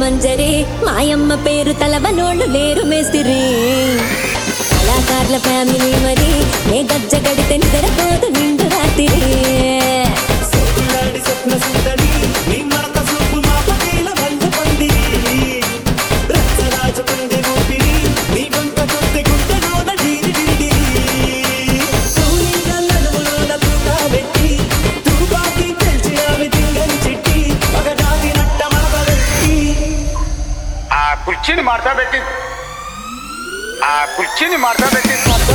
మంజరి మాయమ్మ పేరు తలవనోళ్ళు లేరు మేస్తిరి కళాకారుల ఫ్యామిలీ మరి నే గజ్జ గడితే నిద్రపోదు నిండు రాత్రి కుర్చీని మార్తా పెట్టి కుర్చీని మార్తా పెట్టి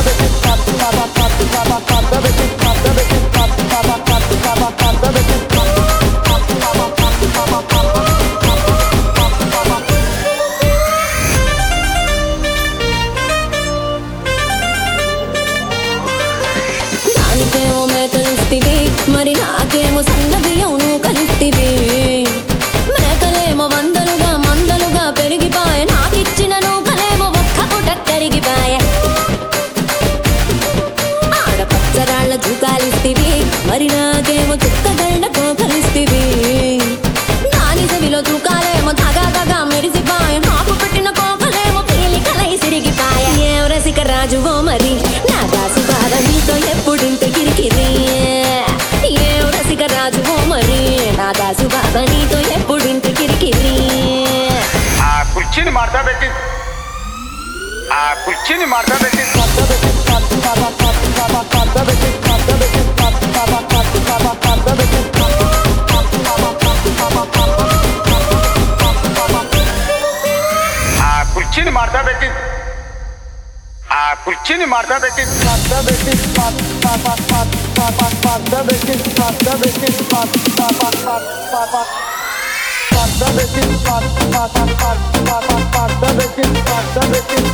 దానికేమో మేకలిస్తివి మరి నాకేమో సన్న బియ్యం నువ్వు కలిస్తివి మేకలేమో వందలుగా మందలుగా పెరిగిపాయ నాకిచ్చిన నూకలేమో ఒక్క పుట కరిగిపాయ ఆడపచ్చరాళ్ళ జూకాలిస్తివి మరి నాకేమో చుక్కగండ కోకలిస్తివి నాని చెవిలో తూకాలేమో దగా దగా మెరిసిపాయ నాకు పెట్టిన కోకలేమో పీలి కలై సిరిగిపాయ ఏం రసిక రాజువో మరి నా దాసు బాధ నీతో ఎప్పుడింత కిరికిరి ఏం రసిక రాజువో మరి నా దాసు బాధ నీతో ఎప్పుడింత కిరికిరి కుర్చీని మార్తా పెట్టి కుర్చీని మార్తా పెట్టి కుర్చీని మార్తా పెట్టి కుర్చీని మార్తా పెట్టి Pasta